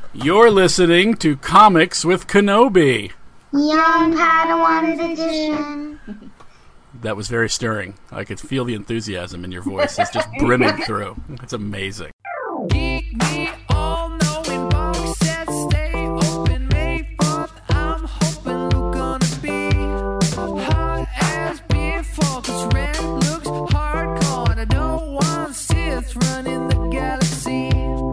You're listening to Comics with Kenobi. Young Padawans edition. That was very stirring. I could feel the enthusiasm in your voice. It's just brimming through. It's amazing. Geek me all knowing box sets stay open May 4th. I'm hoping Luke gonna be hot as before. Cause Red looks hardcore and I don't want Sith running the galaxy.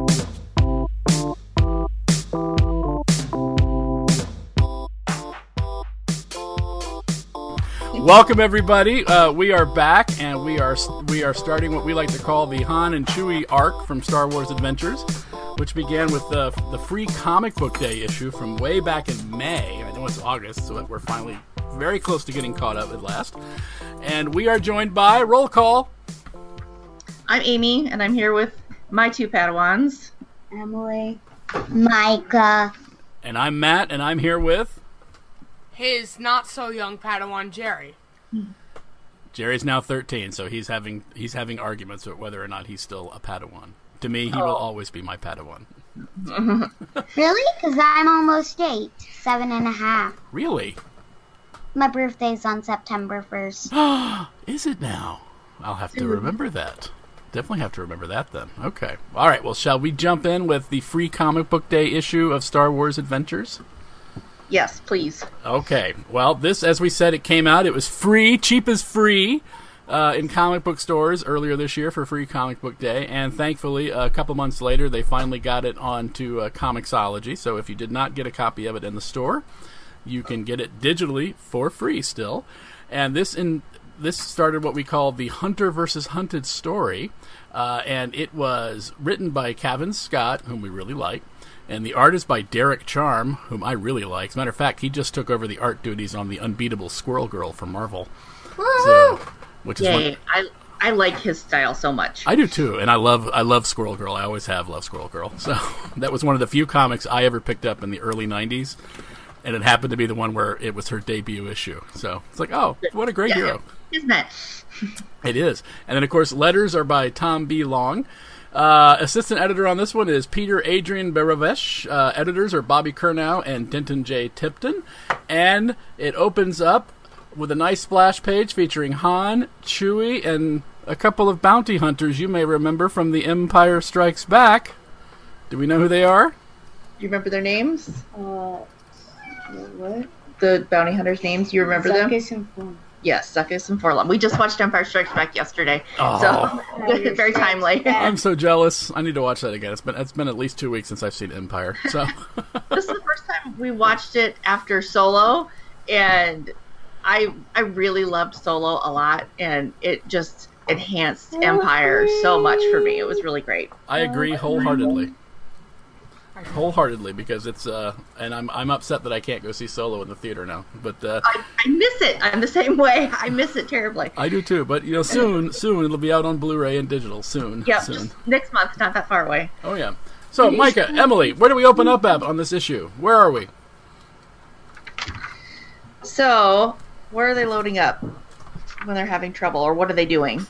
Welcome everybody. We are back, and we are starting what we like to call the Han and Chewie arc from Star Wars Adventures, which began with the free comic book day issue from way back in May. I know it's August, so we're finally very close to getting caught up at last. And we are joined by roll call. I'm Amy, and I'm here with my two Padawans, Emily. Micah. And I'm Matt, and I'm here with his not-so-young Padawan, Jerry. Jerry's now 13, so he's having arguments about whether or not he's still a Padawan. To me, he will always be my Padawan. Really? Because I'm almost 8. 7.5. Really? My birthday's on September 1st. Is it now? I'll have to remember that. Definitely have to remember that then. Okay. All right, well, shall we jump in with the free comic book day issue of Star Wars Adventures? Yes, please. Okay. Well, this, as we said, it came out. It was free, cheap as free, in comic book stores earlier this year for Free Comic Book Day. And thankfully, a couple months later, they finally got it onto Comixology. So if you did not get a copy of it in the store, you can get it digitally for free still. And this started what we call the Hunter versus Hunted story. And it was written by Cavan Scott, whom we really like. And the art is by Derek Charm, whom I really like. As a matter of fact, he just took over the art duties on the Unbeatable Squirrel Girl from Marvel. So, which is Yay. I like his style so much. I do too, and I love Squirrel Girl. I always have loved Squirrel Girl. So that was one of the few comics I ever picked up in the early 90s. And it happened to be the one where it was her debut issue. So it's like, oh, what a great hero. Isn't it? It is. And then, of course, letters are by Tom B. Long. Assistant editor on this one is Peter Adrian Baravesh. Editors are Bobby Curnow and Denton J. Tipton. And it opens up with a nice splash page featuring Han, Chewie, and a couple of bounty hunters you may remember from The Empire Strikes Back. Do we know who they are? Do you remember their names? What? The bounty hunters' names? You remember them? Zuckuss and Forlom. Yes, Zuckuss and Forlom. We just watched Empire Strikes Back yesterday. Oh. So, very timely. I'm so jealous. I need to watch that again. It's been at least 2 weeks since I've seen Empire. So this is the first time we watched it after Solo, and I really loved Solo a lot, and it just enhanced Empire so much for me. It was really great. I agree wholeheartedly. Because it's and I'm upset that I can't go see Solo in the theater now. But I miss it. I'm the same way. I miss it terribly. I do too. But soon it'll be out on Blu-ray and digital soon. Yeah, soon. Just next month. Not that far away. Oh yeah. So Micah, Emily, where do we open up at on this issue? Where are we? So where are they loading up when they're having trouble, or what are they doing?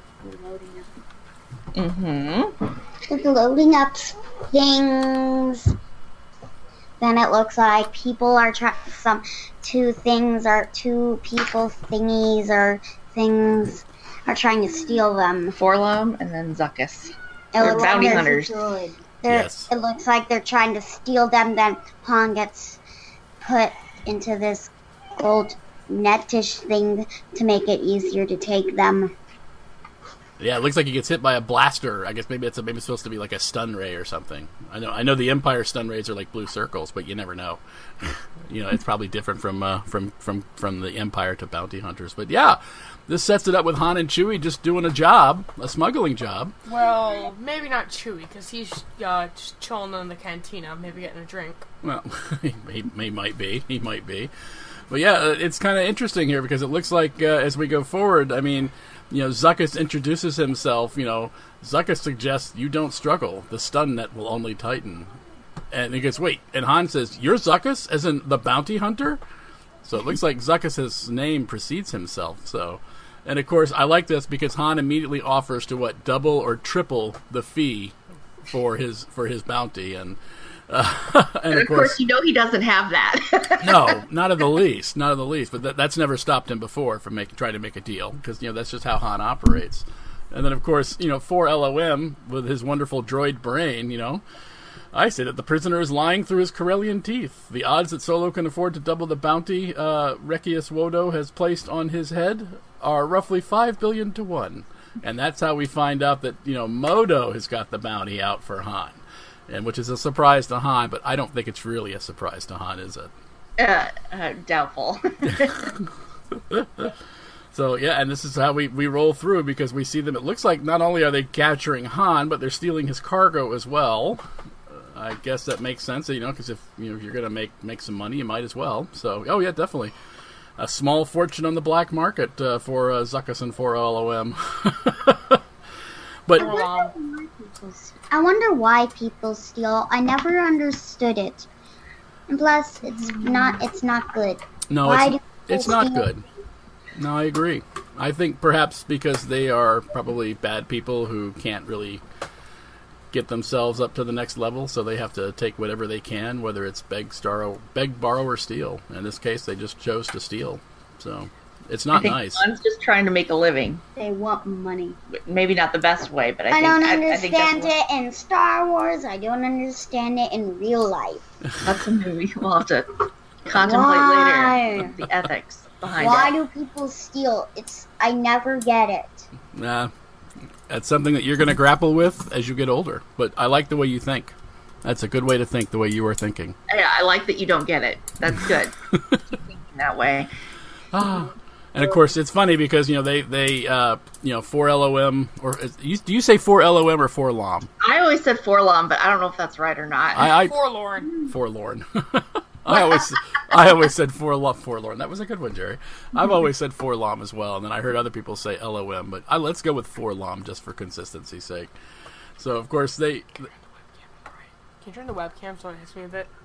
They're loading up things. Then it looks like people are two people thingies or things are trying to steal them. Forlom and then Zuckuss. They're bounty hunters. Yes. It looks like they're trying to steal them. Then Han gets put into this gold netish thing to make it easier to take them. Yeah, it looks like he gets hit by a blaster. I guess maybe it's supposed to be like a stun ray or something. I know the Empire stun rays are like blue circles, but you never know. It's probably different from the Empire to bounty hunters. But yeah, this sets it up with Han and Chewie just doing a smuggling job. Well, maybe not Chewie, because he's just chilling in the cantina, maybe getting a drink. Well, he might be. But yeah, it's kind of interesting here because it looks like as we go forward, I mean, Zuckuss introduces himself. Zuckuss suggests you don't struggle. The stun net will only tighten. And he goes, wait. And Han says, you're Zuckuss, as in the bounty hunter? So it looks like Zuckuss's name precedes himself. So, and of course, I like this because Han immediately offers to double or triple the fee for his bounty. And And of course, you know he doesn't have that. No, not in the least, not in the least. But that's never stopped him before from trying to make a deal, because that's just how Han operates. And then, of course, 4LOM with his wonderful droid brain. I say that the prisoner is lying through his Corellian teeth. The odds that Solo can afford to double the bounty Rekius Wodo has placed on his head are roughly 5 billion to 1. And that's how we find out that Modo has got the bounty out for Han. And which is a surprise to Han, but I don't think it's really a surprise to Han, is it? Doubtful. So, yeah, and this is how we roll through, because we see them. It looks like not only are they capturing Han, but they're stealing his cargo as well. I guess that makes sense, because if you're going to make some money, you might as well. So, oh, yeah, definitely. A small fortune on the black market for Zuckuss and 4LOM. But I wonder why people steal. I never understood it. And plus, it's not good. No, Why it's not good. No, I agree. I think perhaps because they are probably bad people who can't really get themselves up to the next level, so they have to take whatever they can, whether it's beg, borrow, or steal. In this case, they just chose to steal. So it's not nice. Han's just trying to make a living. They want money. Maybe not the best way, but I don't think understand it in Star Wars. I don't understand it in real life. That's a movie we'll have to contemplate later. The ethics behind Why it. do people steal? I never get it. Nah, that's something that you're going to grapple with as you get older. But I like the way you think. That's a good way to think, the way you are thinking. Yeah, I like that you don't get it. That's good. Keep thinking that way. And of course, it's funny because they 4LOM, or do you say 4LOM or 4LOM? I always said Forlorn, but I don't know if that's right or not. Forlorn. I always said Forlorn. That was a good one, Jerry. I've always said 4LOM as well, and then I heard other people say LOM, but let's go with 4LOM just for consistency's sake. So of course Can you turn the webcam so it hits me a bit?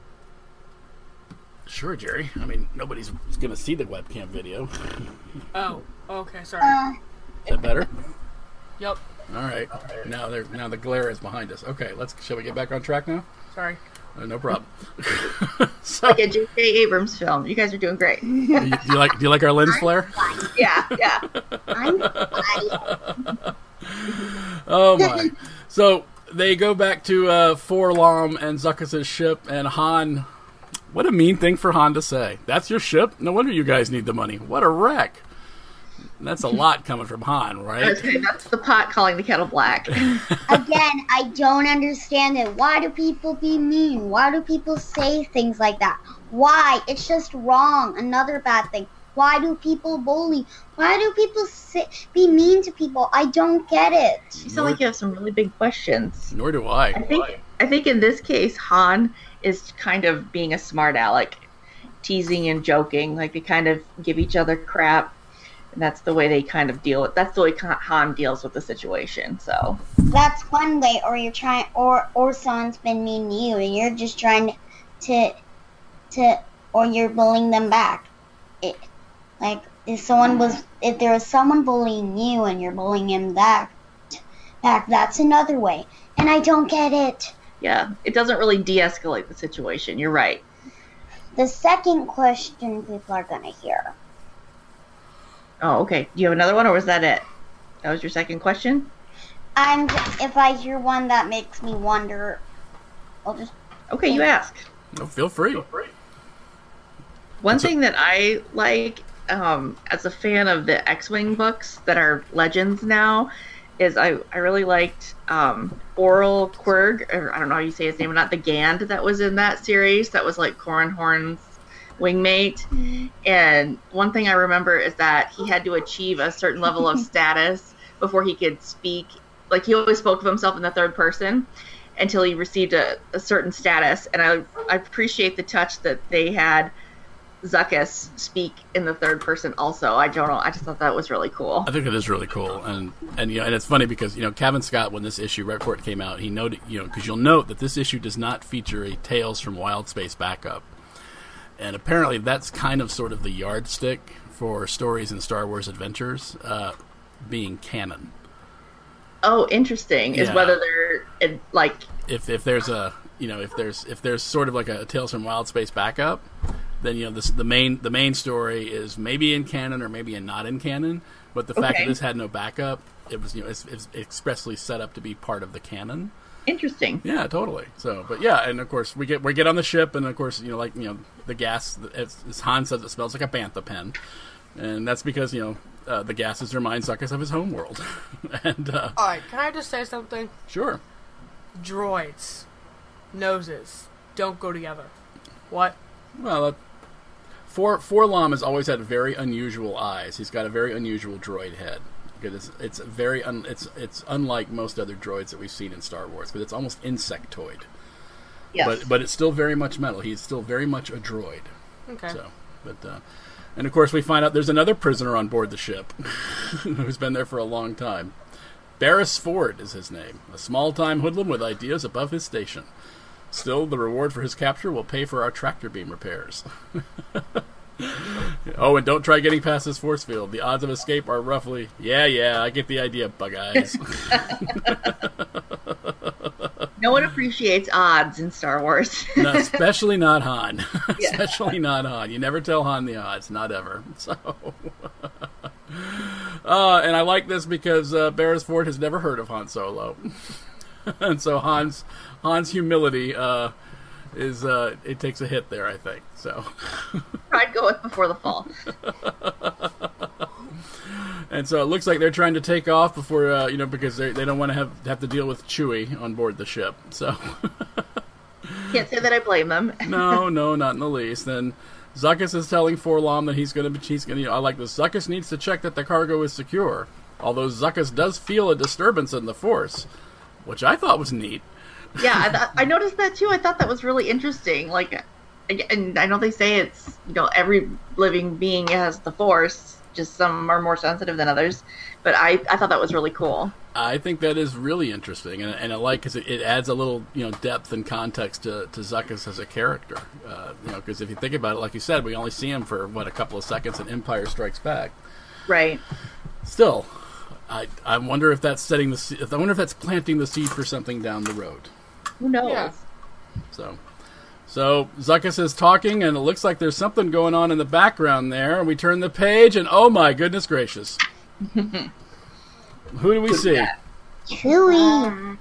Sure, Jerry. I mean, nobody's going to see the webcam video. Oh, okay, sorry. Is that better? Yep. All right. Now the glare is behind us. Okay, shall we get back on track now? Sorry. No problem. Like a J.J. Abrams film. You guys are doing great. Do you like our lens flare? Yeah. I'm fine. Oh my! So they go back to 4LOM and Zuckuss's ship, and Han. What a mean thing for Han to say. That's your ship? No wonder you guys need the money. What a wreck. That's a lot coming from Han, right? Okay, that's the pot calling the kettle black. Again, I don't understand it. Why do people be mean? Why do people say things like that? Why? It's just wrong. Another bad thing. Why do people bully? Why do people be mean to people? I don't get it. You sound like you have some really big questions. Nor do I. I think in this case, Han is kind of being a smart aleck, teasing and joking. Like they kind of give each other crap, and that's the way they kind of deal with. That's the way Han deals with the situation. So that's one way. Or you're trying, or someone's been mean to you, and you're just trying to, or you're bullying them back. If there was someone bullying you and you're bullying him back, that's another way. And I don't get it. Yeah, it doesn't really de-escalate the situation. You're right. The second question people are going to hear. Oh, okay. Do you have another one, or was that it? That was your second question? If I hear one that makes me wonder, I'll just... Okay, you ask. No, feel free. One thing that I like, as a fan of the X-Wing books that are Legends now, is I really liked Oral Quirg, or I don't know how you say his name, not the Gand that was in that series. That was like Corran Horn's wingmate. Mm-hmm. And one thing I remember is that he had to achieve a certain level of status before he could speak. Like he always spoke of himself in the third person until he received a certain status. And I appreciate the touch that they had Zuckuss speak in the third person also. I don't know. I just thought that was really cool. I think it is really cool. And it's funny because, Kevin Scott, when this issue, right before it came out, he noted, because you'll note that this issue does not feature a Tales from Wild Space backup. And apparently that's kind of sort of the yardstick for stories in Star Wars Adventures being canon. Oh, interesting. Yeah. Is whether they're like... If there's a if there's sort of like a Tales from Wild Space backup, then the main story is maybe in canon or maybe not in canon. But the fact that this had no backup, it was it's expressly set up to be part of the canon. Interesting. Yeah, totally. So, but yeah, and of course we get on the ship, and of course the gas, as Han says, it smells like a bantha pen, and that's because the gases remind Zuckuss of his home world. And Alright, can I just say something? sure, Droids. Noses. Don't go together. What? well, Forlom has always had very unusual eyes. He's got a very unusual droid head. Because it's very it's unlike most other droids that we've seen in Star Wars, because it's almost insectoid. Yes. But it's still very much metal. He's still very much a droid. Okay. So, and of course we find out there's another prisoner on board the ship who's been there for a long time. Barris Ford is his name, a small-time hoodlum with ideas above his station. Still, the reward for his capture will pay for our tractor beam repairs. Oh, and don't try getting past this force field. The odds of escape are roughly... Yeah, I get the idea, bug eyes. No one appreciates odds in Star Wars. No, especially not Han. Yeah. Especially not Han. You never tell Han the odds. Not ever. So... and I like this because Barris Ford has never heard of Han Solo. And so Han's humility is it takes a hit there, I think. So I'd go with before the fall. and so it looks like they're trying to take off before because they don't want to have to deal with Chewie on board the ship. So Can't say that I blame them. no, not in the least. Then Zuckuss is telling Forlom that he's gonna I like this. Zuckuss needs to check that the cargo is secure. Although Zuckuss does feel a disturbance in the Force, which I thought was neat. Yeah, I noticed that too. I thought that was really interesting. Like, and I know they say it's every living being has the Force. Just some are more sensitive than others, but I thought that was really cool. I think that is really interesting, and I like because it adds a little depth and context to Zuckuss as a character. Because if you think about it, like you said, we only see him for a couple of seconds in Empire Strikes Back. Right. Still, I wonder if that's setting the. I wonder if that's planting the seed for something down the road. Who knows? Yeah. So Zuckuss is talking, and it looks like there's something going on in the background there. And we turn the page, and oh my goodness gracious, who do we see? Chewie.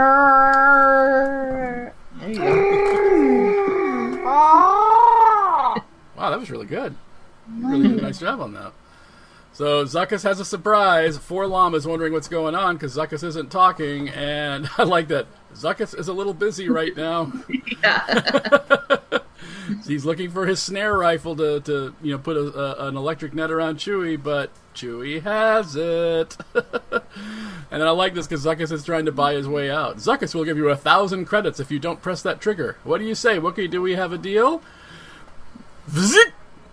There you go. Wow, that was really good. Really did a nice job on that. So Zuckuss has a surprise. Forlom is wondering what's going on because Zuckuss isn't talking, and I like that. Zuckuss is a little busy right now. He's looking for his snare rifle to put an electric net around Chewie, but Chewie has it. And then I like this because Zuckuss is trying to buy his way out. Zuckuss will give you 1,000 credits if you don't press that trigger. What do you say, Wookiee? Do we have a deal? Vzit!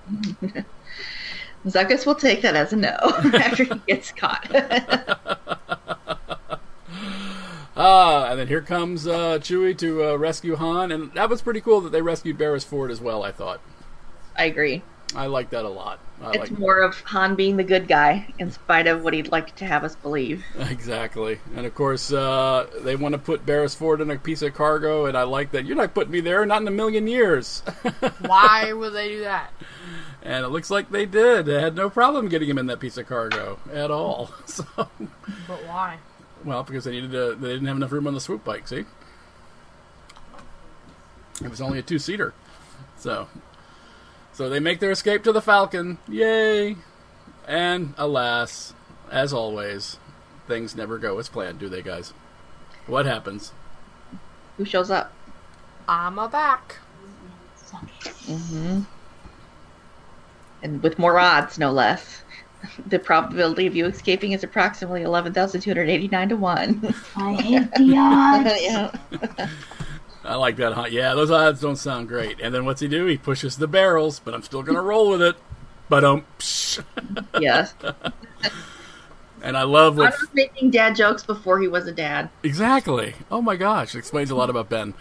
Zuckuss will take that as a no after he gets caught. And then here comes Chewie to rescue Han, and that was pretty cool that they rescued Barris Ford as well, I thought. I agree. I like that a lot. It's more of Han being the good guy in spite of what he'd like to have us believe. Exactly. And of course, they want to put Barris Ford in a piece of cargo, and I like that. You're not putting me there, not in a million years. Why would they do that? And it looks like they did. They had no problem getting him in that piece of cargo at all. So, But why? well, because they didn't have enough room on the swoop bike, see? It was only a 2-seater. So they make their escape to the Falcon. Yay! And alas, as always, things never go as planned, do they, guys? What happens? Who shows up? I'm a back. Mm-hmm. And with more odds, no less. The probability of you escaping is approximately 11,289 to 1. I hate the odds. Yeah. I like that, huh? Yeah, those odds don't sound great. And then what's he do? He pushes the barrels, but I'm still going to roll with it. Yes. And I love I what... was making dad jokes before he was a dad. Exactly. Oh my gosh, it explains a lot about Ben.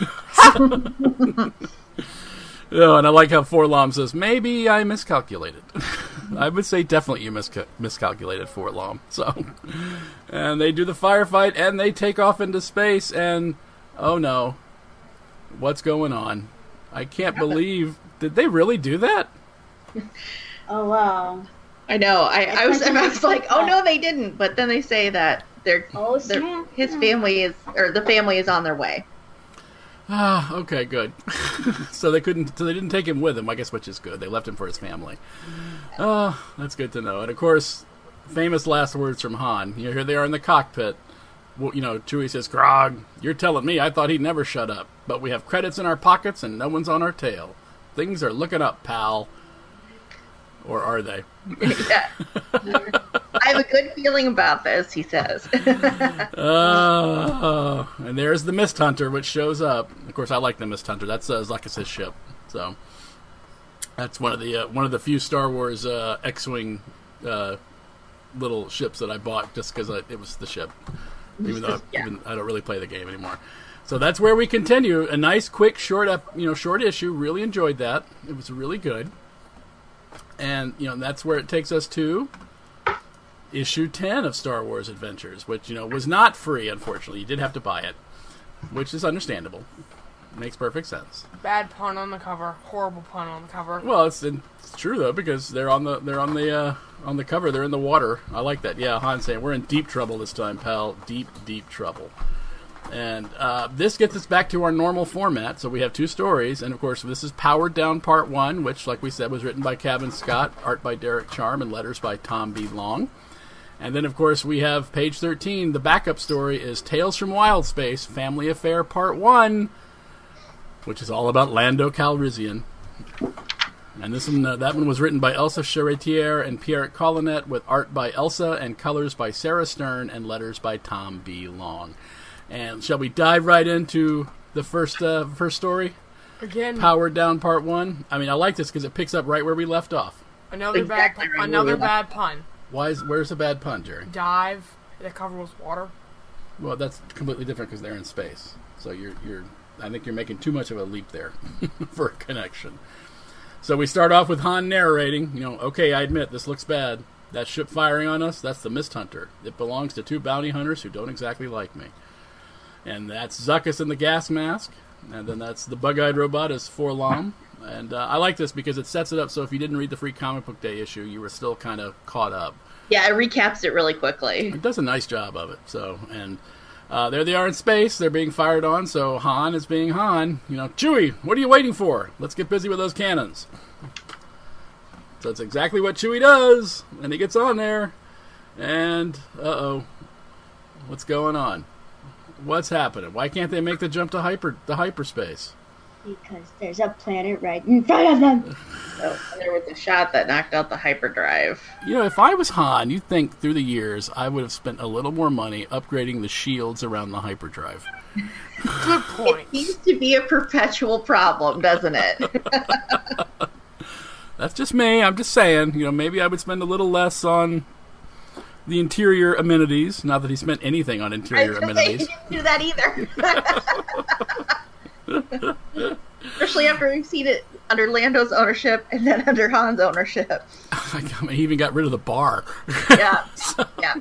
And I like how Forlom says, maybe I miscalculated. I would say definitely you miscalculated, Forlom. So, and they do the firefight, and they take off into space, and oh no, What's going on? I can't believe... Did they really do that? Oh wow. I know. I was like, oh no, they didn't. But then they say that Oh, snap. his family is, or the family is on their way. Ah, okay, good. So they didn't take him with them, I guess, which is good. They left him for his family. Oh, that's good to know. And of course, famous last words from Han. Here they are in the cockpit. Well, Chewie says, "Grog, you're telling me I thought he'd never shut up. But we have credits in our pockets and no one's on our tail. Things are looking up, pal." Or are they? Yeah. I have a good feeling about this, he says. And there's the Mist Hunter, which shows up. Of course, I like the Mist Hunter. That's Zuckuss' ship. So that's one of the few Star Wars X-wing little ships that I bought just because it was the ship. Even though I don't really play the game anymore. So that's where we continue. A nice, quick, short issue. Really enjoyed that. It was really good. And that's where it takes us to issue 10 of Star Wars Adventures, which was not free. Unfortunately, you did have to buy it, which is understandable. Makes perfect sense. Bad pun on the cover. Horrible pun on the cover. Well, it's true though, because they're on the cover. They're in the water. I like that. Yeah, Han's saying we're in deep trouble this time, pal. Deep, deep trouble. And this gets us back to our normal format. So we have 2 stories, and of course this is Powered Down Part 1, which, like we said, was written by Kevin Scott, art by Derek Charm, and letters by Tom B. Long. And then, of course, we have page 13. The backup story is Tales from Wild Space, Family Affair Part 1, which is all about Lando Calrissian. And this one, that one was written by Elsa Charretier and Pierre Collinet, with art by Elsa and colors by Sarah Stern and letters by Tom B. Long. And shall we dive right into the first story? Again, Powered Down Part 1. I mean, I like this because it picks up right where we left off. another Exactly right. bad pun. Where's the bad pun, Jerry? Dive. The cover was water. Well, that's completely different because they're in space. So I think you're making too much of a leap there for a connection. So we start off with Han narrating, okay, I admit, this looks bad. That ship firing on us, that's the Mist Hunter. It belongs to 2 bounty hunters who don't exactly like me. And that's Zuckuss in the gas mask. And then that's the bug-eyed robot as 4-LOM. And I like this because it sets it up so if you didn't read the free Comic Book Day issue, you were still kind of caught up. Yeah, it recaps it really quickly. It does a nice job of it. So, and there they are in space. They're being fired on, so Han is being Han. Chewie, what are you waiting for? Let's get busy with those cannons. So that's exactly what Chewie does. And he gets on there. And, what's going on? What's happening? Why can't they make the jump to hyperspace? Because there's a planet right in front of them. So, and there was a shot that knocked out the hyperdrive. If I was Han, you'd think through the years I would have spent a little more money upgrading the shields around the hyperdrive. Good point. It seems to be a perpetual problem, doesn't it? That's just me. I'm just saying, maybe I would spend a little less on the interior amenities. Not that he spent anything on interior amenities. He didn't do that either. Especially after we've seen it under Lando's ownership and then under Han's ownership. He even got rid of the bar. Yeah. Yeah.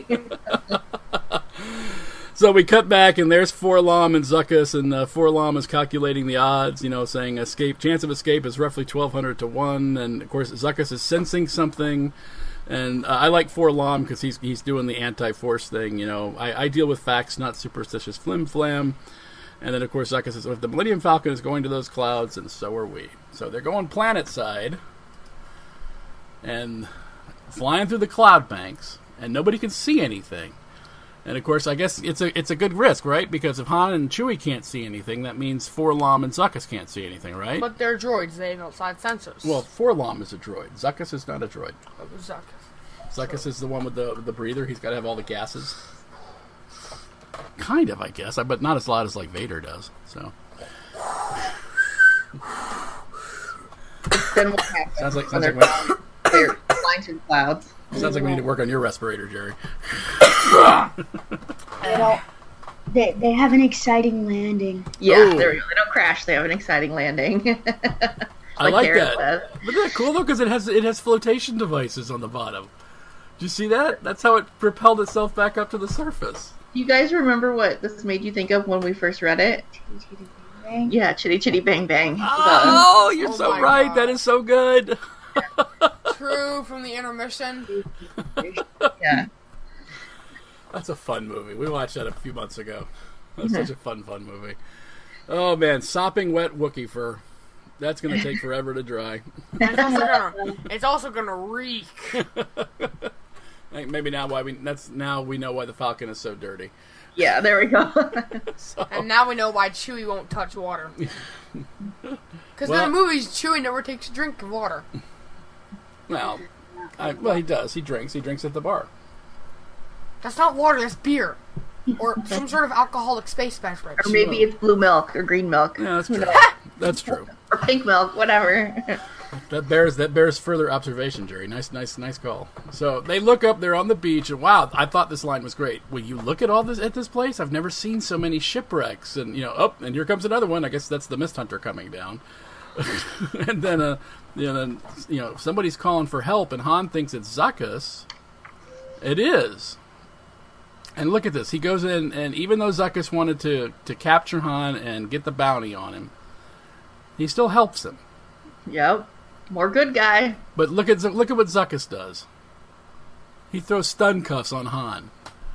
So we cut back, and there's 4-LOM and Zuckuss, and 4-LOM is calculating the odds, saying chance of escape is roughly 1,200 to 1, and of course Zuckuss is sensing something. And I like 4-LOM because he's doing the anti-force thing. I deal with facts, not superstitious flim-flam. And then, of course, Zuckuss says, if the Millennium Falcon is going to those clouds, and so are we. So they're going planet side and flying through the cloud banks, and nobody can see anything. And, of course, I guess it's a good risk, right? Because if Han and Chewie can't see anything, that means 4-LOM and Zuckuss can't see anything, right? But they're droids. They have outside sensors. Well, 4-LOM is a droid. Zuckuss is not a droid. Zuckuss. Zuckuss is the one with the breather. He's got to have all the gases. Kind of, I guess, but not as loud as like Vader does. So. Then what happens? Sounds like they're flying through the clouds. Sounds like we need to work on your respirator, Jerry. They have an exciting landing. Yeah, Oh. there we go. They don't crash. They have an exciting landing. I like Garrett that. says. But isn't that cool though? Because it has flotation devices on the bottom. Did you see that? That's how it propelled itself back up to the surface. Do you guys remember what this made you think of when we first read it? bang. Yeah, Chitty Chitty Bang Bang. Oh, you're Oh so my right. God. That is so good. True from the intermission. Yeah. That's a fun movie. We watched that a few months ago. That's such a fun movie. Oh man, sopping wet Wookiee fur. That's gonna take forever to dry. It's also gonna reek. Maybe now we know why the Falcon is so dirty. Yeah, there we go. So, And now we know why Chewie won't touch water. Because Well- in the movies, Chewie never takes a drink of water. well, he does. He drinks at the bar. That's not water, that's beer. Or some sort of alcoholic space beverage. Or maybe it's blue milk or green milk. Yeah, that's true. That's true. Or pink milk, whatever. That bears further observation, Jerry. Nice call. So they look up. They're on the beach, and wow, I thought this line was great. Will you look at all this at this place? I've never seen so many shipwrecks, and and here comes another one. I guess that's the Mist Hunter coming down. And then, somebody's calling for help, and Han thinks it's Zuckuss. It is. And look at this. He goes in, and even though Zuckuss wanted to capture Han and get the bounty on him, he still helps him. Yep. More good guy. But look at what Zuckuss does. He throws stun cuffs on Han.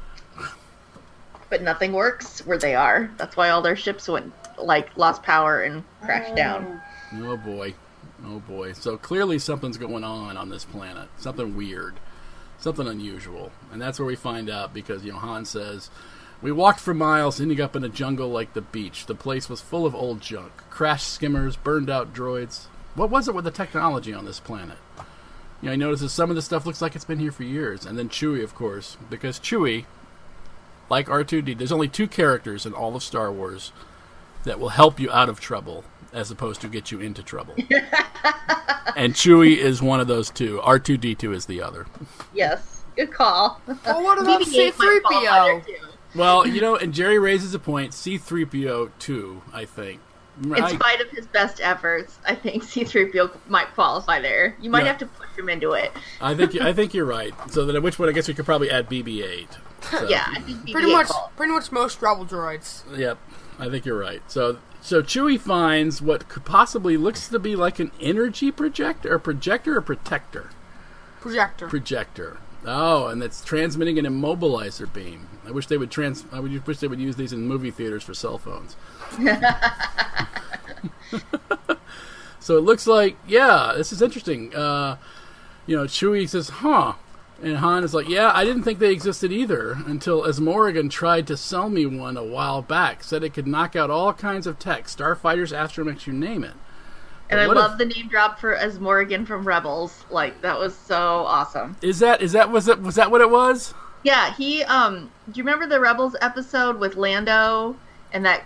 But nothing works where they are. That's why all their ships lost power and crashed down. Oh boy. So clearly something's going on this planet. Something weird. Something unusual. And that's where we find out because, Han says, we walked for miles, ending up in a jungle like the beach. The place was full of old junk. Crashed skimmers, burned out droids. What was it with the technology on this planet? He notices some of the stuff looks like it's been here for years. And then Chewie, of course. Because Chewie, like R2-D, there's only two characters in all of Star Wars that will help you out of trouble as opposed to get you into trouble. And Chewie is one of those two. R2-D2 is the other. Yes. Good call. Well, what about BB-8 might qualify there, C-3PO? too. Well, and Jerry raises a point. C-3PO too, I think. In spite of his best efforts, I think C-3PO might qualify there. You might Yeah. have to push him into it. I think you're right. So that at which point I guess we could probably add BB-8. So, Yeah, I think Pretty much most rebel droids. Yep, I think you're right. So Chewie finds what could possibly looks to be like an energy projector, or protector. Projector. Oh, and it's transmitting an immobilizer beam. I wish they would use these in movie theaters for cell phones. So it looks like, yeah, this is interesting. Chewie says, huh. And Han is like, yeah, I didn't think they existed either until Asmorgan tried to sell me one a while back. Said it could knock out all kinds of tech, starfighters, astromechs, you name it. And I What love the name drop for Asmorgan from Rebels. That was so awesome. Was that what it was? Yeah, he do you remember the Rebels episode with Lando and that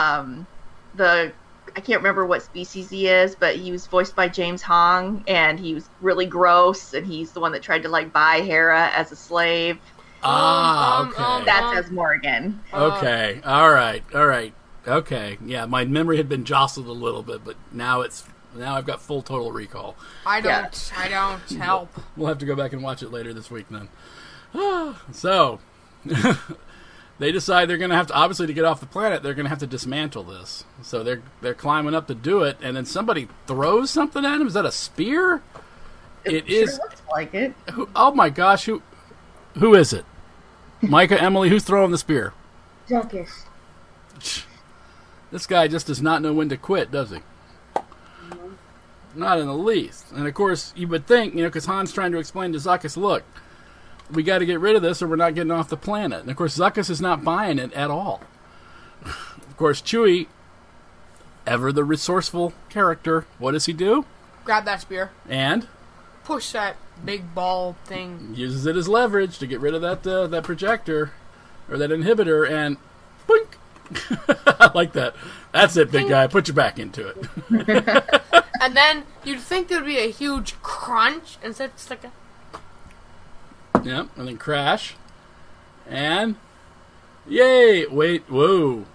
I can't remember what species he is, but he was voiced by James Hong, and he was really gross, and he's the one that tried to buy Hera as a slave. Okay. That's Asmorgan. Okay. All right. Okay. Yeah, my memory had been jostled a little bit, but now I've got full total recall. I don't help. We'll have to go back and watch it later this week then. So, they decide they're going to have to, obviously to get off the planet, they're going to have to dismantle this. So they're climbing up to do it, and then somebody throws something at him. Is that a spear? It sure is. looks like it. Oh my gosh, who is it? Micah, Emily, who's throwing the spear? Zuckuss. This guy just does not know when to quit, does he? Not in the least. And of course, you would think, because Han's trying to explain to Zuckuss, look, we got to get rid of this or we're not getting off the planet. And of course, Zuckuss is not buying it at all. Of course, Chewie, ever the resourceful character, what does he do? Grab that spear. And Push that big ball thing. uses it as leverage to get rid of that projector or that inhibitor, and boink. I like that. That's it, big guy. Put your back into it. And then you'd think there'd be a huge crunch, instead it's like a... Yep, and then crash. And yay! Wait, whoa.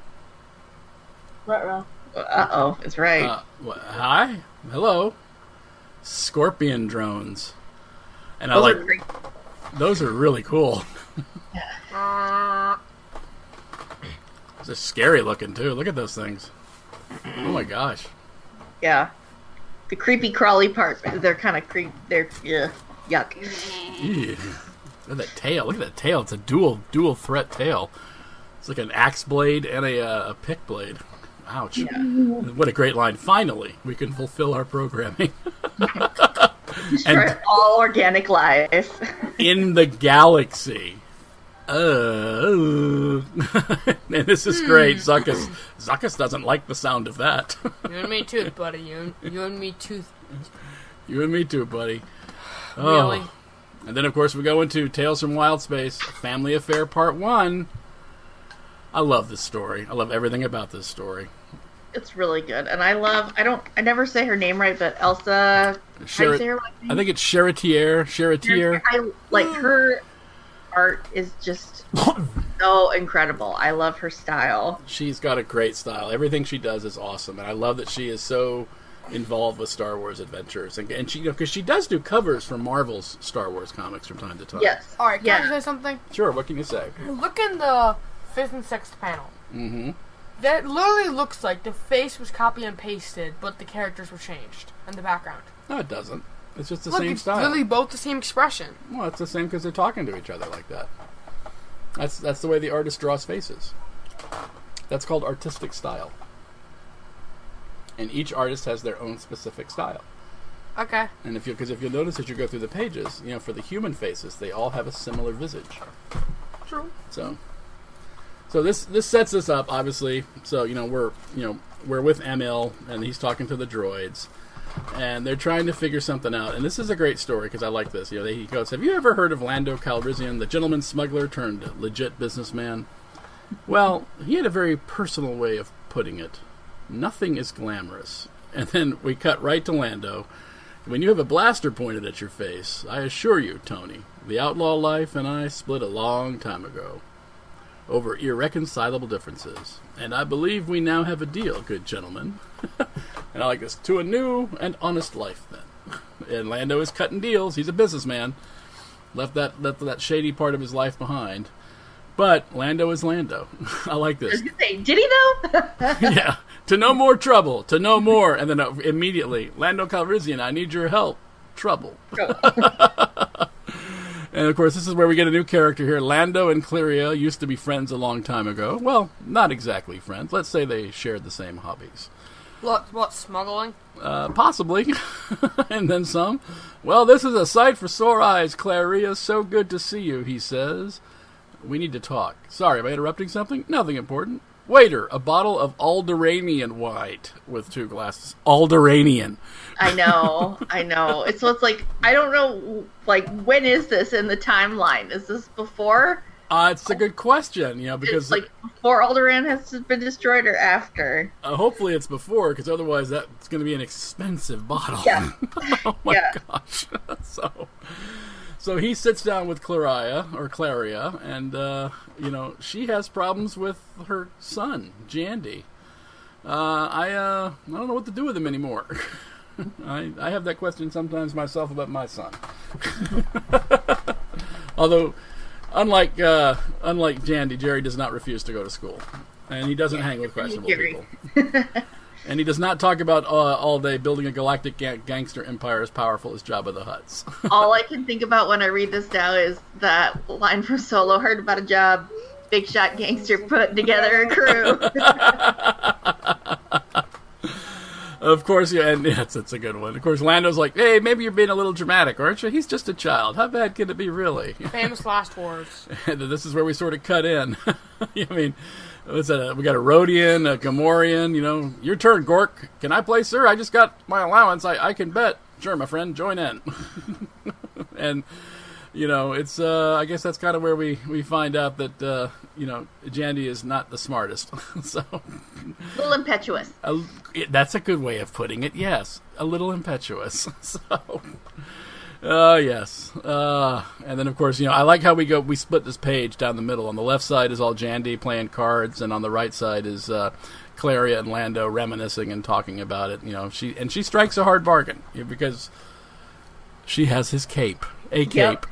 Uh-oh, it's right. Hi? Hello? Scorpion drones. And Those are great. those are really cool. They're scary looking too. Look at those things. Oh my gosh. Yeah. The creepy crawly part, they're kind of they're yuck. Ew. Look at that tail. Look at that tail. It's a dual threat tail. It's like an axe blade and a pick blade. Ouch. Yeah. What a great line. Finally, we can fulfill our programming. Destroy all organic life. In the galaxy. And this is great. Zuckus doesn't like the sound of that. You and me too, buddy. You and me too. You and me too, buddy. Really? And then, of course, we go into Tales from Wild Space, Family Affair Part 1. I love this story. I love everything about this story. It's really good. And I never say her name right, but Elsa, how do you say her last name? I think it's Charretier. I like her art is just so incredible. I love her style. She's got a great style. Everything she does is awesome. And I love that she is so involved with Star Wars adventures. And she, because she does do covers for Marvel's Star Wars comics from time to time. Yes. All right, can Yeah. I say something? Sure, what can you say? Look in the 5th and 6th panel. Mm-hmm. That literally looks like the face was copy and pasted, but the characters were changed in the background. No, it doesn't. It's just the Look, same it's style. literally both the same expression. Well, it's the same because they're talking to each other like that. That's the way the artist draws faces. That's called artistic style. And each artist has their own specific style. Okay. And if you'll notice as you go through the pages, for the human faces, they all have a similar visage. True. So this sets us up, obviously. So we're with Emil, and he's talking to the droids, and they're trying to figure something out. And this is a great story because I like this. He goes, "Have you ever heard of Lando Calrissian, the gentleman smuggler turned legit businessman?" Well, he had a very personal way of putting it. Nothing is glamorous. And then we cut right to Lando. When you have a blaster pointed at your face, I assure you, Tony, the outlaw life and I split a long time ago over irreconcilable differences. And I believe we now have a deal, good gentlemen. And I like this. To a new and honest life, then. And Lando is cutting deals. He's a businessman. Left that shady part of his life behind. But Lando is Lando. I like I this. was gonna say, did he though? Yeah. To no more trouble. To no more. And then immediately, Lando Calrissian, I need your help. Trouble. And of course, this is where we get a new character here. Lando and Cleria used to be friends a long time ago. Well, not exactly friends. Let's say they shared the same hobbies. What, smuggling? Possibly. And then some. Well, this is a sight for sore eyes, Cleria. So good to see you, he says. We need to talk. Sorry, am I interrupting something? Nothing important. Waiter, a bottle of Alderanian white with 2 glasses. Alderanian. I know. It's like, I don't know, like, when is this in the timeline? Is this before? It's a good question, because... It's like before Alderaan has been destroyed or after? hopefully it's before, because otherwise that's going to be an expensive bottle. Yeah. Oh my Yeah. gosh. So he sits down with Claria, and, she has problems with her son, Jandy. I don't know what to do with him anymore. I have that question sometimes myself about my son. Although, unlike Jandy, Jerry does not refuse to go to school. And he doesn't hang with questionable Jerry. people. And he does not talk about all day building a galactic gangster empire as powerful as Jabba the Hutt's. All I can think about when I read this now is that line from Solo, heard about a job, big shot gangster putting together a crew. Of course, yeah, and it's a good one. Of course, Lando's like, hey, maybe you're being a little dramatic, aren't you? He's just a child. How bad can it be, really? Famous last words. And this is where we sort of cut in. I mean, we got a Rhodian, a Gamorrean, your turn, Gork. Can I play, sir? I just got my allowance. I can bet. Sure, my friend, join in. And, it's, I guess that's kind of where we find out that, Jandy is not the smartest. So, A little impetuous. That's a good way of putting it, yes. A little impetuous. So, yes. And then, of course, I like how we split this page down the middle. On the left side is all Jandy playing cards, and on the right side is Claria and Lando reminiscing and talking about it. She strikes a hard bargain because she has his cape. A cape.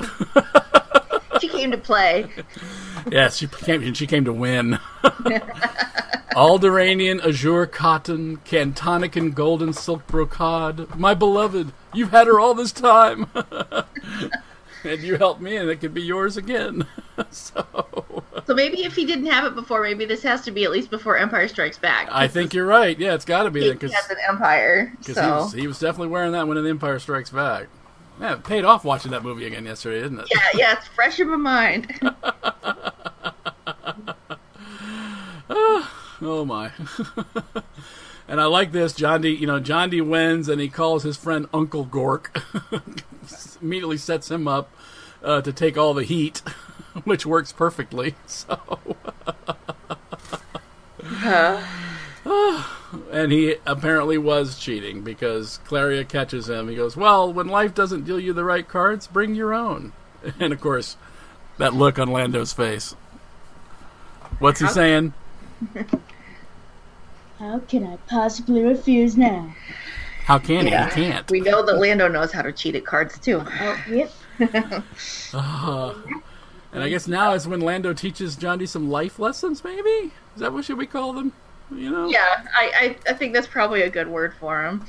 She came to play. Yes, she came to win. Alderanian azure cotton, Cantonican golden silk brocade. My beloved, you've had her all this time. And you helped me, and it could be yours again. So maybe if he didn't have it before, maybe this has to be at least before Empire Strikes Back. I think you're right. Yeah, it's got to be. He has an Empire, so... he was definitely wearing that when The Empire Strikes Back. Yeah, it paid off watching that movie again yesterday, didn't it? Yeah, it's fresh in my mind. Oh my. And I like this. John Dee wins, and he calls his friend Uncle Gork. Immediately sets him up to take all the heat, which works perfectly. So, and he apparently was cheating because Claria catches him. He goes, "Well, when life doesn't deal you the right cards, bring your own." And of course, that look on Lando's face. What's he saying? How can I possibly refuse now? How can he? He can't. We know that Lando knows how to cheat at cards, too. Oh, yep. And I guess now is when Lando teaches John Dee some life lessons, maybe? Is that what should we call them? You know? Yeah, I think that's probably a good word for him.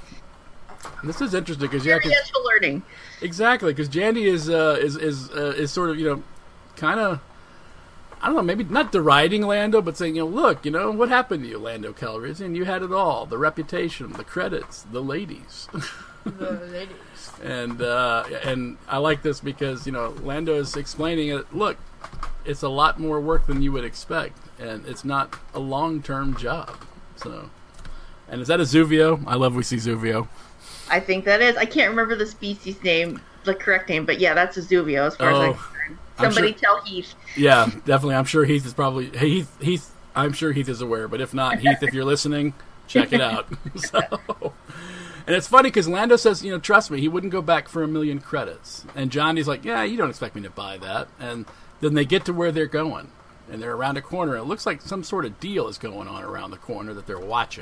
This is interesting because Experiential learning. Exactly, because Jandy is sort of kind of, I don't know, maybe not deriding Lando, but saying, look, what happened to you, Lando Calrissian? You had it all: the reputation, the credits, the ladies. The ladies. And I like this because Lando is explaining it. Look, it's a lot more work than you would expect, and it's not a long-term job. So, and is that a Zuvio? I love we see Zuvio. I think that is. I can't remember the species name, the correct name, but yeah, that's a Zuvio as far as I'm concerned. Somebody tell Heath. Yeah, definitely. I'm sure Heath is probably Heath. I'm sure Heath is aware, but if not, Heath, if you're listening, check it out. And it's funny because Lando says, trust me, he wouldn't go back for 1 million credits. And Johnny's like, yeah, you don't expect me to buy that. And then they get to where they're going, and they're around a corner. And it looks like some sort of deal is going on around the corner that they're watching.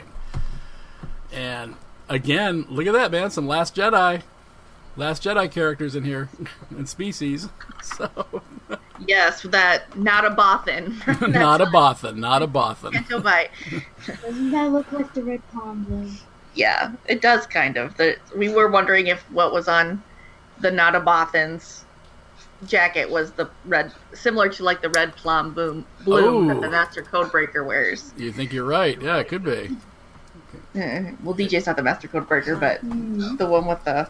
And again, look at that, man! Some Last Jedi characters in here, and species. So yes, that not a Bothan. Not a Bothan. Canto Bite. Doesn't that look like the Red Palm Blue? Yeah, it does kind of. We were wondering if what was on the Nada Bothan's jacket was the red, similar to like the red plum bloom that the Master Codebreaker wears. You think you're right? Yeah, it could be. Well, DJ's not the Master Codebreaker, but the one with the...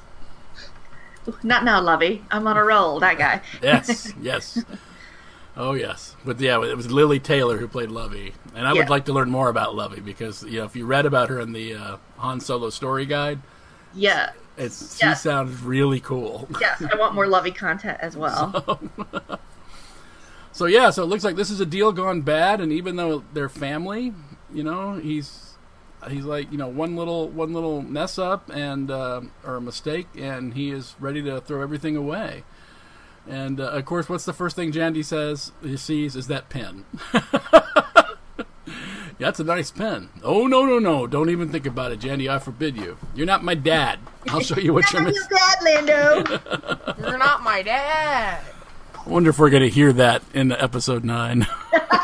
Not now, Lovey. I'm on a roll, that guy. Yes. Oh, yes. But yeah, it was Lily Taylor who played Lovey. And I would like to learn more about Lovey because, if you read about her in the Han Solo story guide... Yeah. She sounds really cool. Yes, I want more Lovey content as well. So it looks like this is a deal gone bad, and even though they're family, he's like, one little mess up and or a mistake, and he is ready to throw everything away. And of course, what's the first thing Jandy he sees is that pen. That's a nice pen. Oh, no. Don't even think about it, Jandy. I forbid you. You're not my dad. I'll show you what you're missing. Not your dad, Lando. You're not my dad. I wonder if we're going to hear that in episode 9. Not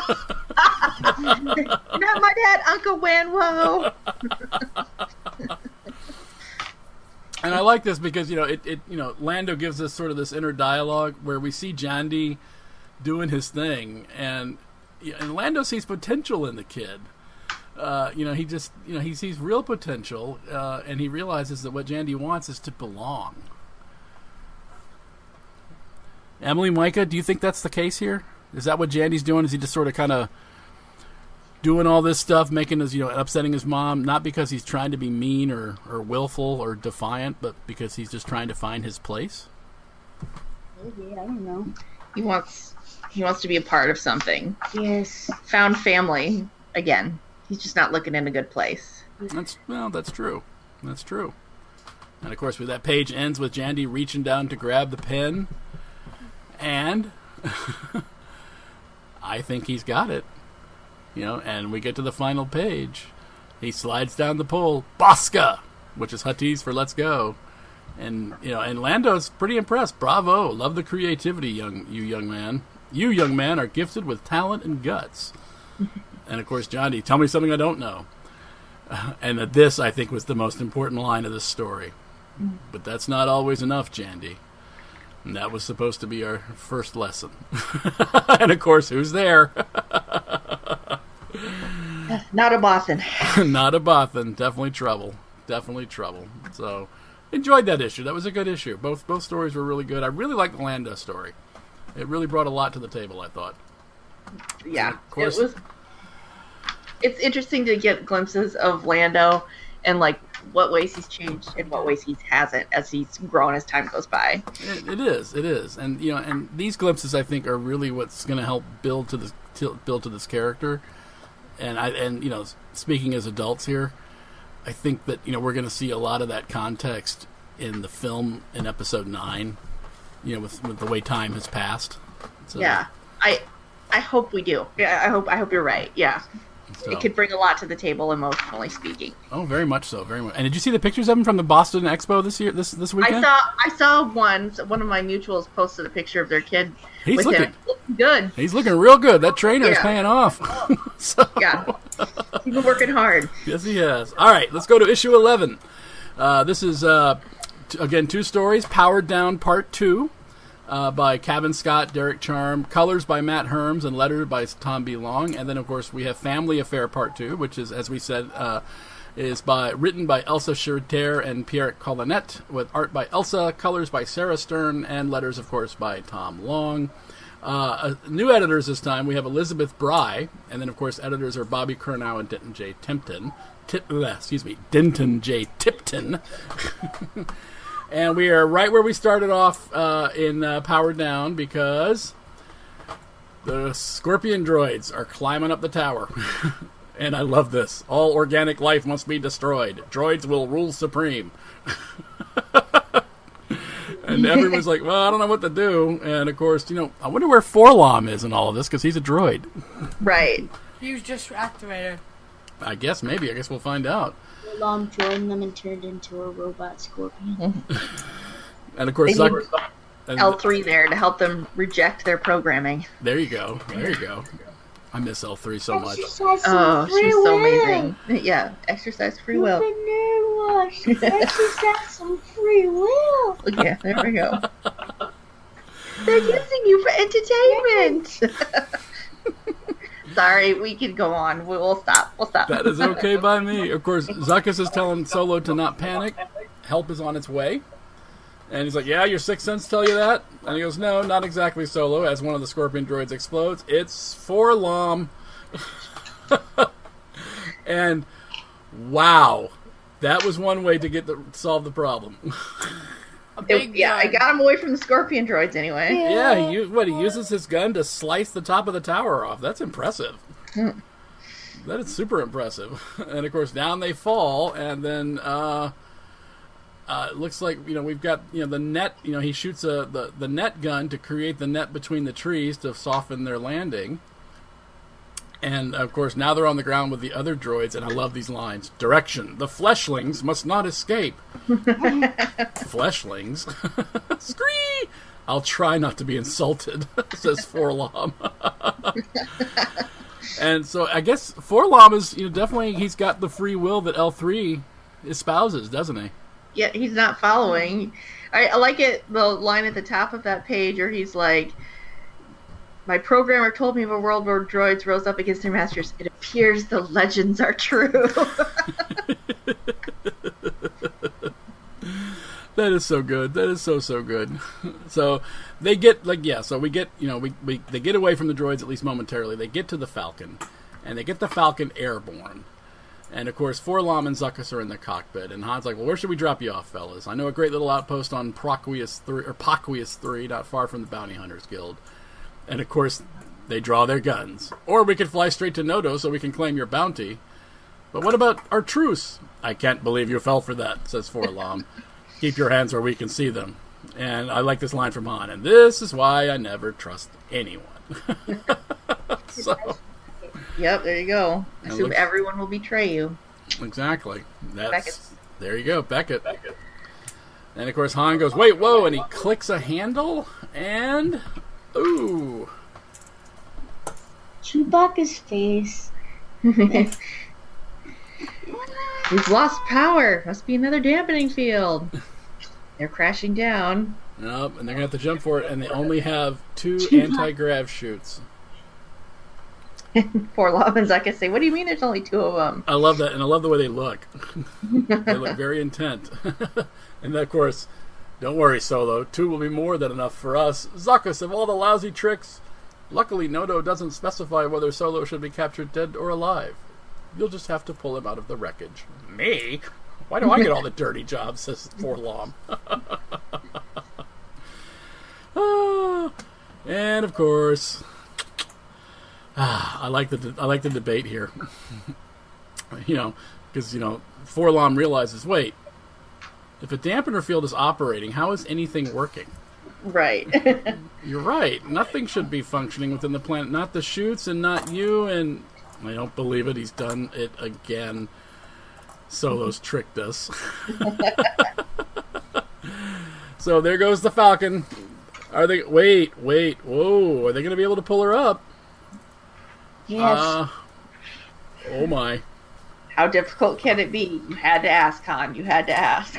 my dad, Uncle Wanwo. And I like this because Lando gives us sort of this inner dialogue where we see Jandy doing his thing, and Lando sees potential in the kid. He sees real potential, and he realizes that what Jandy wants is to belong. Emily, Micah, do you think that's the case here? Is that what Jandy's doing? Is he just sort of kind of doing all this stuff, making his, upsetting his mom, not because he's trying to be mean or willful or defiant, but because he's just trying to find his place? Maybe, I don't know. He wants to be a part of something. Yes. Found family again. He's just not looking in a good place. That's true. That's true. And of course, that page ends with Jandy reaching down to grab the pen, and I think he's got it. And we get to the final page. He slides down the pole, Bosca, which is Huttese for let's go. And and Lando's pretty impressed. Bravo. Love the creativity, young man. You, young man, are gifted with talent and guts. And of course, Johnny, tell me something I don't know. And that this, I think, was the most important line of this story. But that's not always enough, Jandy. And that was supposed to be our first lesson. And of course, who's there? Not a Bothan. Not a Bothan. Definitely trouble. Definitely trouble. So, enjoyed that issue. That was a good issue. Both stories were really good. I really liked the Lando story. It really brought a lot to the table, I thought. Yeah, Of course. It's interesting to get glimpses of Lando and like what ways he's changed and what ways he hasn't as he's grown as time goes by. It is, and and these glimpses I think are really what's going to help build to this character. And speaking as adults here, I think that we're going to see a lot of that context in the film in Episode 9. With the way time has passed. So, Yeah, I hope we do. Yeah, I hope you're right. Yeah. so- It could bring a lot to the table, emotionally speaking. Oh, very much so, very much. And did you see the pictures of him from the Boston Expo this weekend? I saw one of my mutuals posted a picture of their kid He's with looking him. Looking good. He's looking real good. That trainer is Yeah. paying off. So, Yeah. He's been working hard. yes, he has. All right, let's go to issue 11. This is again 2 stories, Powered Down Part 2. By Kevin Scott, Derek Charm, colors by Matt Herms, and letters by Tom B. Long. And then, of course, we have Family Affair Part 2, which is, as we said, is written by Elsa Schroeder and Pierre Collinet, with art by Elsa, colors by Sarah Stern, and letters, of course, by Tom Long. New editors this time, we have Elizabeth Bry, and then, of course, editors are Bobby Curnow and Denton J. Denton J. Tipton. And we are right where we started off in Powered Down, because the Scorpion droids are climbing up the tower. And I love this. All organic life must be destroyed. Droids will rule supreme. And everyone's like, well, I don't know what to do. And, of course, I wonder where Forlom is in all of this, because he's a droid. Right. He was just activated. I guess we'll find out. Long joined them and turned into a robot scorpion. And, of course, They need and- L3 there to help them reject their programming. There you go. I miss L3 so much. Exercise Oh, some free she's so will. amazing. Yeah, exercise free will. Exercise some free will. Yeah, there we go. They're using you for entertainment. Sorry, we could go on. We'll stop. That is okay by me. Of course, Zuckuss is telling Solo to not panic. Help is on its way. And he's like, yeah, your sixth sense tell you that? And he goes, no, not exactly, Solo. As one of the Scorpion droids explodes, it's Forlom. And, wow. That was one way to solve the problem. I got him away from the Scorpion droids anyway. Yeah, he uses his gun to slice the top of the tower off. That's impressive. That is super impressive. And of course, down they fall, and then it looks like we've got the net. He shoots the net gun to create the net between the trees to soften their landing. And, of course, now they're on the ground with the other droids, and I love these lines. Direction. The fleshlings must not escape. Fleshlings? Scree! I'll try not to be insulted, says Forlom. And so I guess Forlom is, definitely, he's got the free will that L3 espouses, doesn't he? Yeah, he's not following. I like it, the line at the top of that page where he's like, my programmer told me of a world where droids rose up against their masters. It appears the legends are true. That is so good. That is so good. So they get they get away from the droids, at least momentarily. They get to the Falcon, and they get the Falcon airborne. And of course, Forlom and Zuckuss are in the cockpit, and Han's like, "Well, where should we drop you off, fellas? I know a great little outpost on Proquius 3, not far from the Bounty Hunters Guild." And of course, they draw their guns. Or we could fly straight to Nodo so we can claim your bounty. But what about our truce? I can't believe you fell for that, says Forlom. Keep your hands where we can see them. And I like this line from Han. And this is why I never trust anyone. So, Yep, there you go. Assume looks- everyone will betray you. exactly. Beckett. There you go, Beckett. And of course, Han goes, wait, whoa, and he clicks a handle, and ooh. Chewbacca's face We've lost power. Must be another dampening field. They're crashing down. Nope, and they're going to have to jump for it, and they only have 2 anti-grav chutes. Poor Lob and Zuckus say, what do you mean there's only 2 of them? I love that, and I love the way they look. They look very intent. And of course, don't worry, Solo. 2 will be more than enough for us. Zuckus, of all the lousy tricks, luckily Nodo doesn't specify whether Solo should be captured dead or alive. You'll just have to pull him out of the wreckage. Me? Why do I get all the dirty jobs, says Forlom. And of course, I like the debate here. Because Forlom realizes, wait, if a dampener field is operating, how is anything working? Right. You're right. Nothing should be functioning within the planet. Not the chutes and not you. And I don't believe it. He's done it again. Solo's tricked us. So there goes the Falcon. Are they... Wait. Whoa. Are they going to be able to pull her up? Yes. Oh my. How difficult can it be? You had to ask, Han. You had to ask.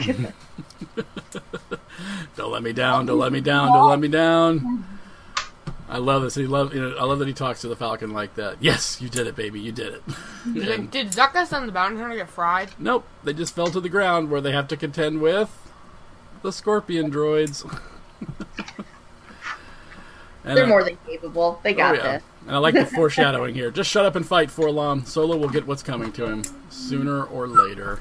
Don't let me down. Don't let me down. Don't let me down. I love this. I love that he talks to the Falcon like that. Yes, you did it, baby. You did it. And, Did Zuckus and the bounty hunter get fried? nope. They just fell to the ground where they have to contend with the Scorpion droids. And They're more than capable. They got this. And I like the foreshadowing here. Just shut up and fight, Forlom. Solo will get what's coming to him sooner or later.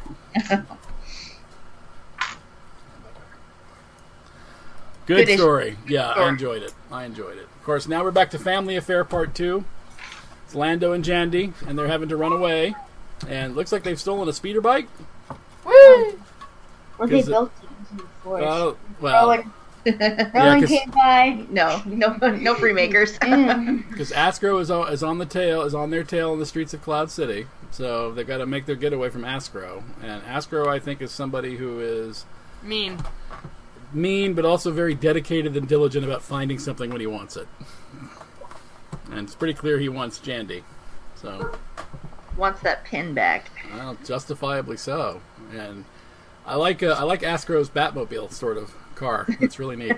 Good story. Yeah, I enjoyed it. Of course, now we're back to Family Affair Part 2. It's Lando and Jandy, and they're having to run away. And it looks like they've stolen a speeder bike. Woo! Or they built it into the forest. Well, Rowan came by. No free makers. because Astro is on their tail in the streets of Cloud City. So they've got to make their getaway from Astro. And Astro, I think, is somebody who is mean, but also very dedicated and diligent about finding something when he wants it. And it's pretty clear he wants Jandy. So Wants that pin back. well, justifiably so. And I like Astro's Batmobile sort of car. It's really neat.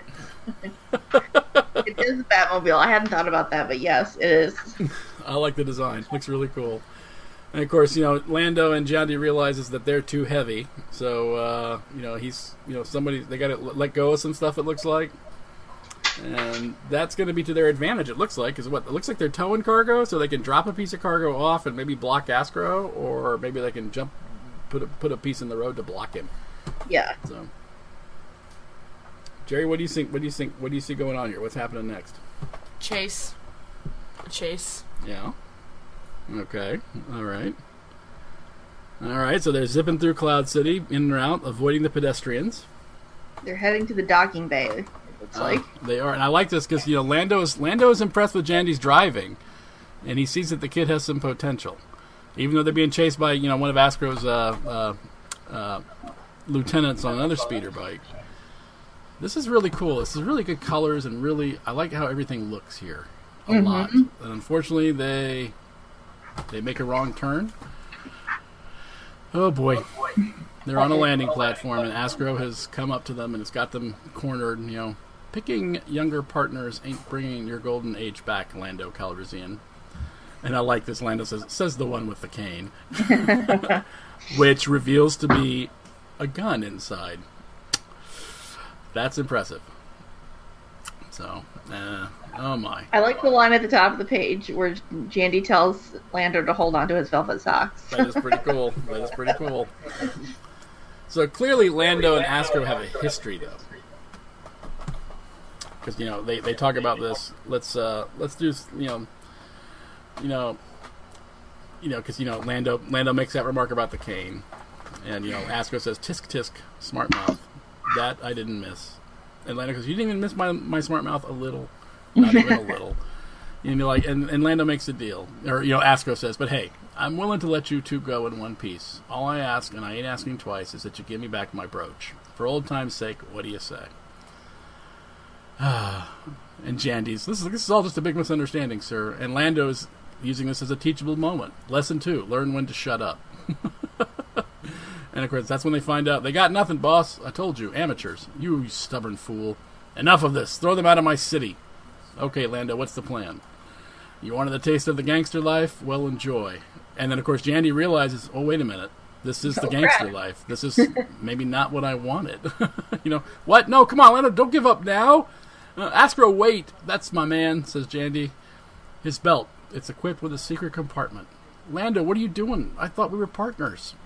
It is a Batmobile. I hadn't thought about that, but yes, it is. I like the design. Looks really cool. And of course, Lando and Jandy realizes that they're too heavy. So, he's, somebody, they got to let go of some stuff, it looks like. And that's going to be to their advantage, it looks like. Because it looks like they're towing cargo, so they can drop a piece of cargo off and maybe block Astro, or maybe they can put a piece in the road to block him. Yeah. So, Jerry, what do you think? What do you see going on here? What's happening next? Chase. Yeah. Okay. All right. So they're zipping through Cloud City, in and out, avoiding the pedestrians. They're heading to the docking bay, it looks like. They are, and I like this because Lando is impressed with Jandy's driving, and he sees that the kid has some potential, even though they're being chased by one of Astro's lieutenants on another speeder bike. This is really cool. This is really good colors, and really I like how everything looks here a lot. And unfortunately, they make a wrong turn. Oh boy. They're on a landing platform, and Astro has come up to them and has got them cornered. Picking younger partners ain't bringing your golden age back, Lando Calrissian. And I like this. Lando says the one with the cane, which reveals to be a gun inside. That's impressive. So, oh my. I like the line at the top of the page where Jandy tells Lando to hold on to his velvet socks. That is pretty cool. So clearly Lando and Astro have a history, though. Because, they talk about this. Let's do, because, Lando makes that remark about the cane. And, Astro says, tisk tisk, smart mouth. That I didn't miss. And Lando goes, you didn't even miss my smart mouth a little. Not even a little. And Lando makes a deal. Or, Astro says, but hey, I'm willing to let you two go in one piece. All I ask, and I ain't asking twice, is that you give me back my brooch. For old time's sake, what do you say? And Jandy's, this is all just a big misunderstanding, sir. And Lando's, using this as a teachable moment. Lesson 2, learn when to shut up. And of course, that's when they find out, they got nothing, boss. I told you, amateurs. You stubborn fool. Enough of this. Throw them out of my city. Okay, Lando, what's the plan? You wanted the taste of the gangster life? Well, enjoy. And then, of course, Jandy realizes, oh, wait a minute. This is the gangster life. This is maybe not what I wanted. What? No, come on, Lando, don't give up now. Astro, wait. That's my man, says Jandy. His belt. It's equipped with a secret compartment. Lando, what are you doing? I thought we were partners.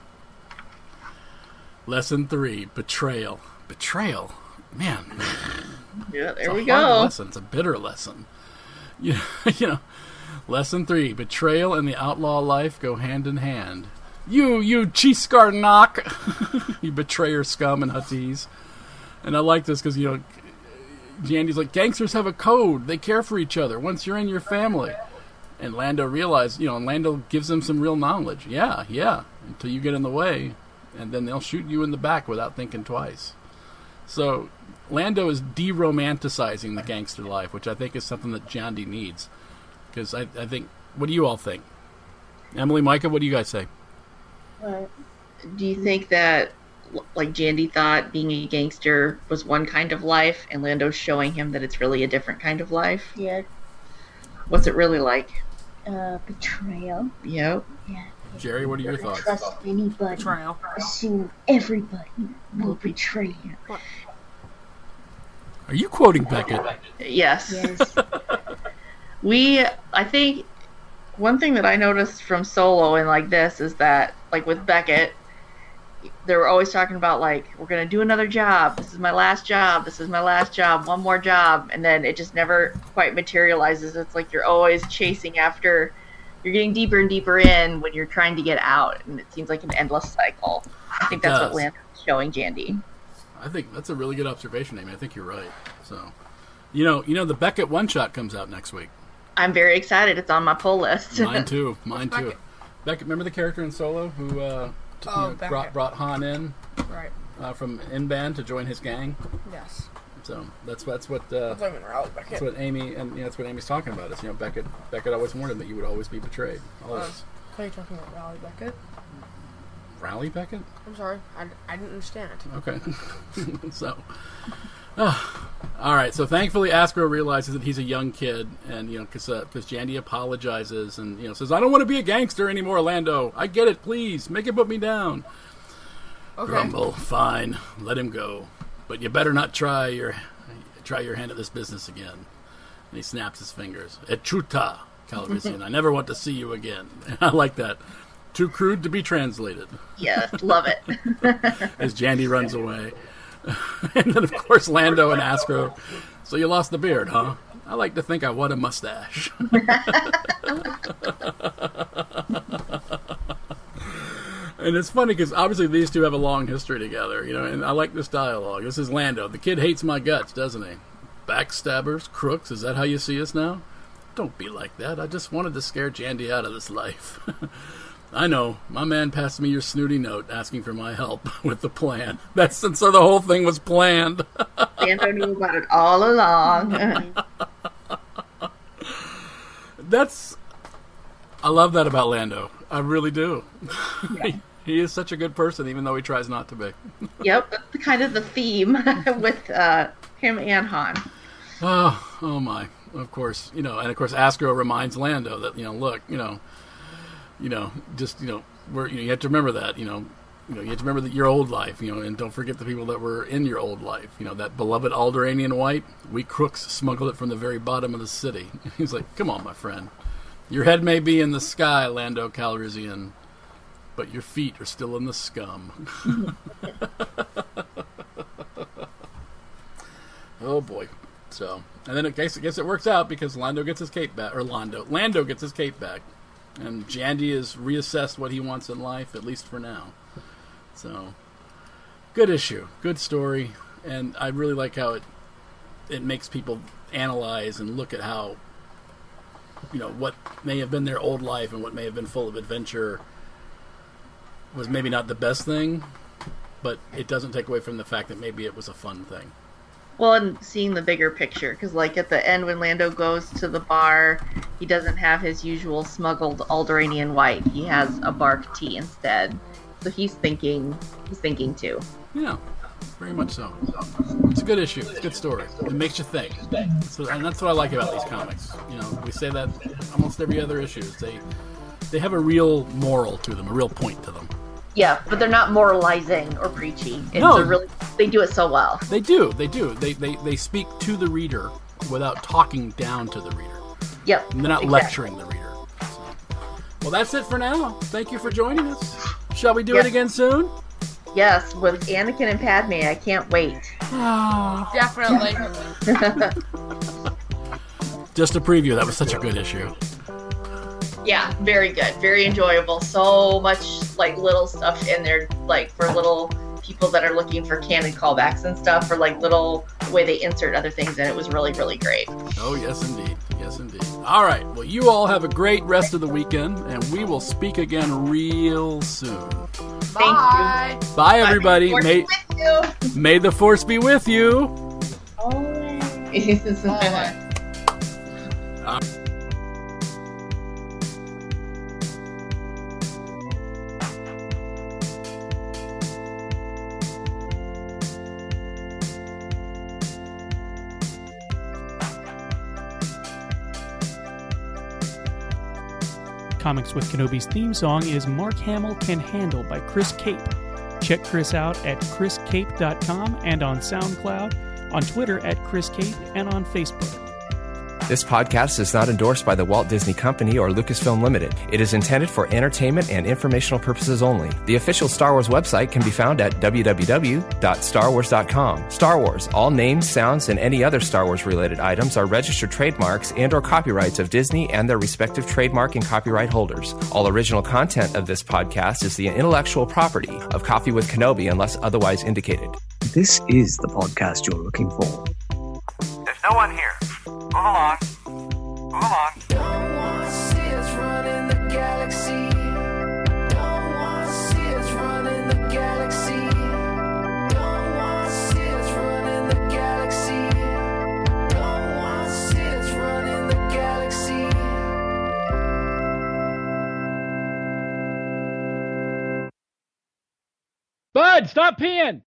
Lesson 3, betrayal. Betrayal? Man. Yeah, It's there we a hard go. lesson. It's a bitter lesson. You know, lesson 3, betrayal and the outlaw life go hand in hand. You cheese-scar knock. You betrayer scum and hutties. And I like this because, Jandy's like, gangsters have a code. They care for each other once you're in your family. And Lando realized, and Lando gives them some real knowledge. Yeah, until you get in the way. And then they'll shoot you in the back without thinking twice. So Lando is de-romanticizing the gangster life, which I think is something that Jandy needs. Because I think, what do you all think? Emily, Micah, what do you guys say? Do you think that, like, Jandy thought being a gangster was one kind of life, and Lando's showing him that it's really a different kind of life? Yeah. What's it really like? Betrayal. Yep. Yeah. Jerry, what are your thoughts? Trust anybody. Betrayal. Assume everybody will betray you. Are you quoting Beckett? Yes. Yes. I think one thing that I noticed from Solo and like this is that, like with Beckett, they were always talking about, like, we're going to do another job. This is my last job. This is my last job. One more job. And then it just never quite materializes. It's like you're always chasing after, you're getting deeper and deeper in when you're trying to get out. And it seems like an endless cycle. I think that's what Lando's showing Jandy. I think that's a really good observation, Amy. I think you're right. So, the Beckett one-shot comes out next week. I'm very excited. It's on my pull list. Mine too. Beckett? Beckett, remember the character in Solo who Beckett. brought Han in Right. from Inban to join his gang? Yes. So that's what Flamin' Raleigh Beckett. that's what Amy and that's what Amy's talking about. Is Beckett always warned him that you would always be betrayed. Always. Are you talking about Raleigh Beckett? Raleigh Beckett? I'm sorry. I didn't understand. Okay. So, all right. So thankfully, Astro realizes that he's a young kid, and because Jandy apologizes and says, "I don't want to be a gangster anymore, Lando. I get it. Please make it put me down." Okay. Grumble. Fine. Let him go, but you better not try your hand at this business again. And he snaps his fingers. Etruta, Calrissian. I never want to see you again. I like that. Too crude to be translated. Yeah, love it. As Jandy runs away. And then, of course, Lando and Astro. So you lost the beard, huh? I like to think I want a mustache. And it's funny because obviously these two have a long history together, and I like this dialogue. This is Lando. The kid hates my guts, doesn't he? Backstabbers, crooks, is that how you see us now? Don't be like that. I just wanted to scare Jandy out of this life. I know. My man passed me your snooty note asking for my help with the plan. So the whole thing was planned. Lando knew about it all along. I love that about Lando. I really do. Yeah. He is such a good person, even though he tries not to be. Yep, that's kind of the theme with him and Han. Oh my. Of course, and of course Astro reminds Lando that, look, you have to remember that, you have to remember that your old life, and don't forget the people that were in your old life. That beloved Alderaanian white, we crooks smuggled it from the very bottom of the city. He's like, come on, my friend. Your head may be in the sky, Lando Calrissian, but your feet are still in the scum. Oh boy. So, and then I guess it works out because Lando gets his cape back, or Lando gets his cape back, and Jandy has reassessed what he wants in life, at least for now. So, good issue, good story, and I really like how it makes people analyze and look at how, what may have been their old life and what may have been full of adventure was maybe not the best thing, but it doesn't take away from the fact that maybe it was a fun thing. Well, and seeing the bigger picture, because like at the end when Lando goes to the bar, he doesn't have his usual smuggled Alderaanian white. He has a bark tea instead. So he's thinking too. Yeah, very much so. It's a good issue. It's a good story. It makes you think. So, and that's what I like about these comics. You know, we say that almost every other issue. They have a real moral to them, a real point to them. Yeah, but they're not moralizing or preachy. No. They do it so well. They do. They speak to the reader without talking down to the reader. Yep. And they're not exactly. lecturing the reader. So. Well, that's it for now. Thank you for joining us. Shall we do Yes. it again soon? Yes, with Anakin and Padme, I can't wait. Definitely. Just a preview. That was such a good issue. Yeah, very good, very enjoyable. So much like little stuff in there, like for little people that are looking for canon callbacks and stuff, or like little way they insert other things in. It was really, really great. Oh, yes, indeed. Yes, indeed. All right. Well, you all have a great rest of the weekend, and we will speak again real soon. Bye. Bye, everybody. Force May, with you. may the force be with you. Comics with Kenobi's theme song is Mark Hamill Can Handle by Chris Cape. Check Chris out at chriscape.com and on SoundCloud, on Twitter at Chris Cape, and on Facebook. This podcast is not endorsed by the Walt Disney Company or Lucasfilm Limited. It is intended for entertainment and informational purposes only. The official Star Wars website can be found at www.starwars.com. Star Wars, all names, sounds, and any other Star Wars-related items are registered trademarks and or copyrights of Disney and their respective trademark and copyright holders. All original content of this podcast is the intellectual property of Coffee with Kenobi unless otherwise indicated. This is the podcast you're looking for. There's no one here. Move along. Move along. Don't wanna see us running the galaxy. Don't wanna see us running the galaxy. Don't wanna see us running the galaxy. Don't wanna see us running the galaxy. Bud, stop peeing!